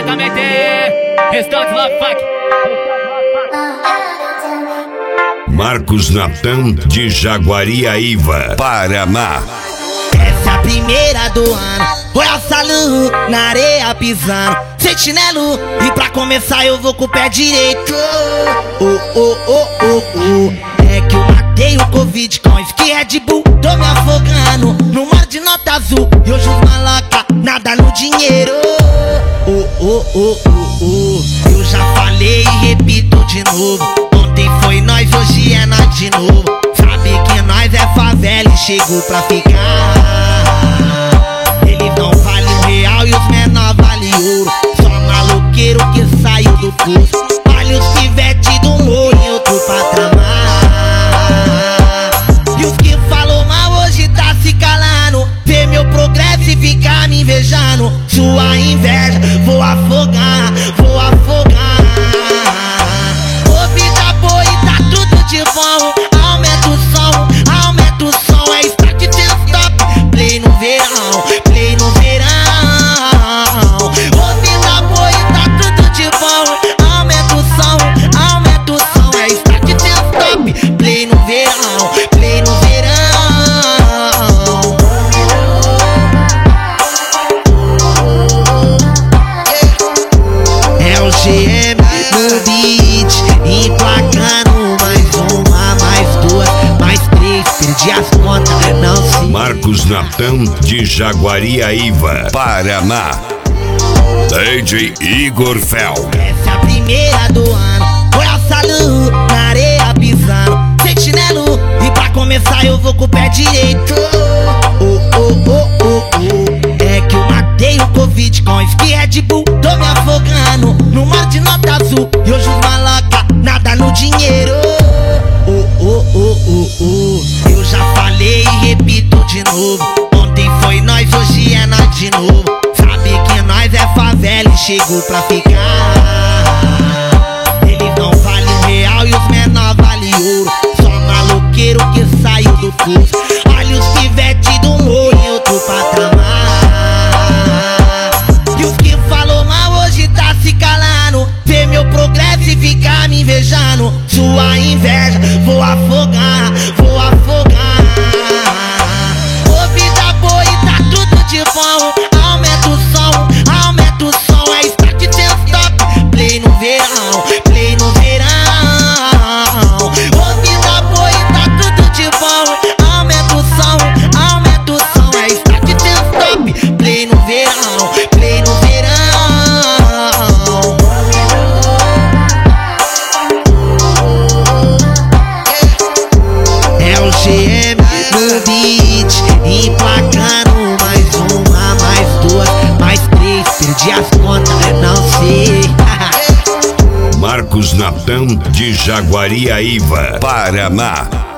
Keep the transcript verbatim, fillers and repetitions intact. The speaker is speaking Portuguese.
também tem Restante Love Funk. Marcos Natan de Jaguariaíva, Paraná. Essa é a primeira do ano, foi a salão na areia pisando, sem chinelo, e pra começar eu vou com o pé direito. Oh, oh, oh, oh, oh. É que eu matei o Covid com whisky Red Bull, tô me afogando no mar de nota azul, e hoje os maloca nada no dinheiro. Oh, oh, oh, oh, oh. Eu já falei e repito de novo, ontem foi nós, hoje é nós de novo. Sabe que nós é favela e chegou pra ficar. Eles não valem um real e os menor valem ouro. Só maloqueiro que saiu do curso, olha os pivete do morro em outro patamar. E os que falou mal hoje tá se calando, vê meu progresso e fica me invejando. Sua inveja vou afogar, vou afogar. Ô vida boa e tá tudo de bom, aumenta o som, aumenta o som. É start sem stop, play no verão, play no verão. Ô vida boa e tá tudo de bom, aumenta o som, aumenta o som. É start sem stop, play no verão, play no verão. É o G M no beat, emplacando mais uma, mais duas, mais três, perdi as contas, não se... Marcos Natan de Jaguariaíva, Paraná. D J Igor Fel. Essa é a primeira do ano, foi a salão na areia pisando, sem chinelo, e pra começar eu vou com o pé direito. Oh, oh, oh, oh, oh. É que eu matei o Covid com whisky Red Bull, tô me afogando no mar de nota azul, e hoje os maloca nada no dinheiro. Oh, oh, oh, oh, oh. Eu já falei e repito de novo, ontem foi nós, hoje é nós de novo. Sabe que nós é favela e chegou pra ficar. Eles não valem um real e os menor valem ouro. Só maloqueiro que saiu do curso, olha os pivete do morro em outro patamar. E os que falou mal hoje tá se calando, vê meu progresso e fica me invejando. Sua inveja vou afogar, vou afogar. Ô vida boa e tá tudo de bom, aumenta o som, aumenta o som. É start sem stop, play no verão, play no verão. Ô vida boa e tá tudo de bom, aumenta o som, aumenta o som. É start sem stop, play no verão, play no verão. É o G M no beat, emplacando mais uma, mais duas, mais três, perdi as contas, não sei. Marcos Natan de Jaguariaíva, Paraná.